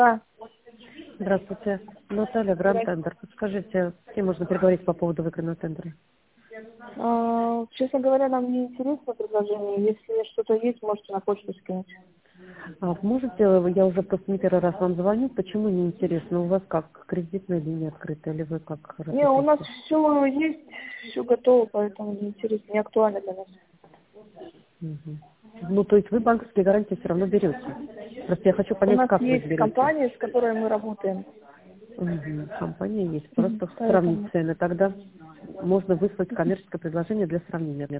Да. Здравствуйте. Наталья, Гранд-тендер. Подскажите, с кем можно переговорить по поводу выигранного тендера? Честно говоря, нам не интересно предложение. Если что-то есть, можете на почту скинуть. Можете, я уже просто не первый раз вам звоню, почему не интересно? У вас как, кредитная линия открыта, или вы как Не, у нас работаете? все есть, все готово, поэтому не интересно, не актуально для нас. Мгм. Ну, то есть вы банковские гарантии все равно берете. Просто я хочу У понять, нас как вы их есть берете. компания, с которой мы работаем. Мгм. Компания есть. Просто сравнить Поэтому. цены. Тогда можно выслать коммерческое предложение для сравнения.